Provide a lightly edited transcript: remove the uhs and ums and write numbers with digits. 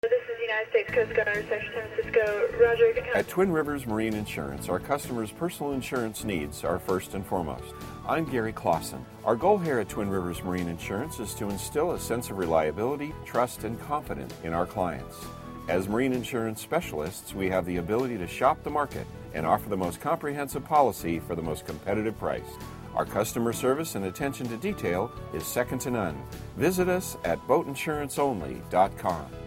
This is the United States Coast Guard, Section San Francisco. Roger, you can come. At Twin Rivers Marine Insurance, our customers' personal insurance needs are first and foremost. I'm Gary Clausen. Our goal here at Twin Rivers Marine Insurance is to instill a sense of reliability, trust, and confidence in our clients. As marine insurance specialists, we have the ability to shop the market and offer the most comprehensive policy for the most competitive price. Our customer service and attention to detail is second to none. Visit us at boatinsuranceonly.com.